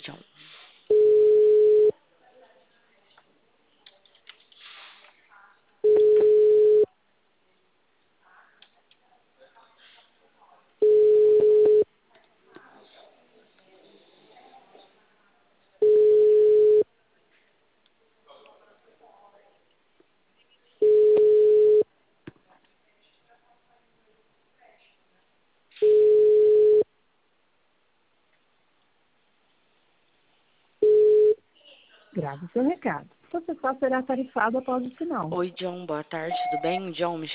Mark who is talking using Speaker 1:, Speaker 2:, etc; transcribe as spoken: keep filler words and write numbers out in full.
Speaker 1: John.
Speaker 2: Grave seu recado. Você só será tarifado após o sinal.
Speaker 1: Oi, John. Boa tarde. Tudo bem? John, me